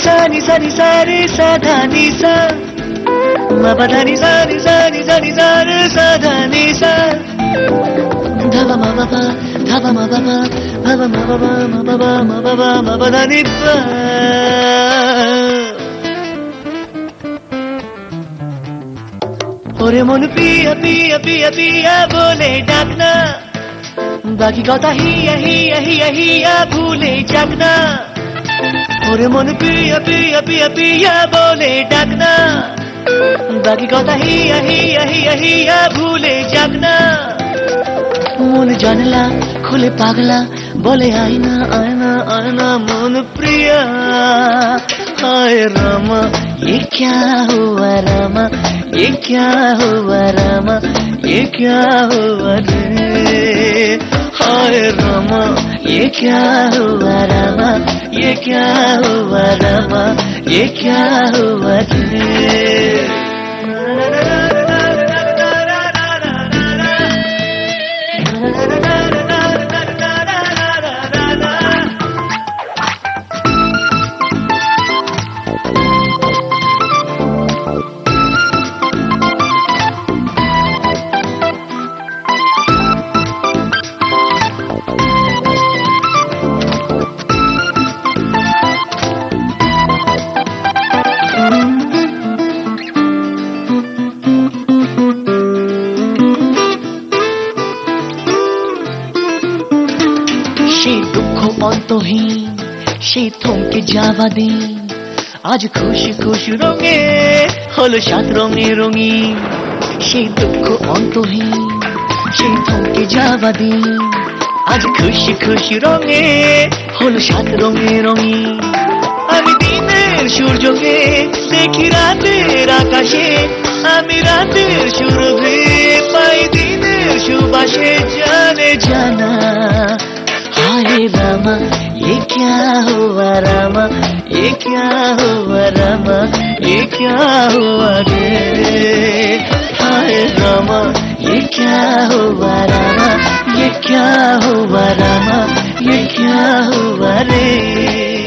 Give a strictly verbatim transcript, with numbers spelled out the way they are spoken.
sa ni sa ni sa re sa dha ni sa ma pa dha ni sa ni sa ni sa ni sa re sa dha ni sa dha ba ma ba ba dha ba ma ba ba ma ba ma ba ba ma ba ba ma ba ba ma ba dha ni pa ওরে মন পিয়া পিয়া পিয়া পিয়া বলে ডাক না বাকি কথা হিয়া হিয়া হিয়া হিয়া ভুলে যাক না ওরে মন পিয়া পিয়া পিয়া পিয়া বলে ডাক না বাকি কথা হিয়া হিয়া হিয়া হিয়া ভুলে যাক না মন জানলা খুলে পাগলা বলে আয়না আয়না আয়না মন প্রিয়া हाय रामा ये क्या हुआ रामा ये क्या हुआ रामा ये क्या हुआ रे हाय रामा ये क्या हुआ रामा ये क्या हुआ रामा ये क्या हुआ रे সেই দুঃখ অন্তহীন সেই থমকে যাওয়া দিন আজ খুশি খুশি রঙে হলো সাত রঙে রঙিন সেই দুঃখ অন্তহীন সেই থমকে যাওয়া দিন আজ খুশি খুশি রঙে হলো সাত রঙে রঙিন আমি দিনের সূর্যকে দেখি রাতের আকাশে আমি রাতের সুরভে পাই দিনের সুবাসে জানে জানা हाय रामा ये क्या हुआ रामा ये क्या हुआ रामा ये क्या हुआ रे हाय रामा ये क्या हुआ रामा ये क्या हुआ रामा ये क्या हुआ रे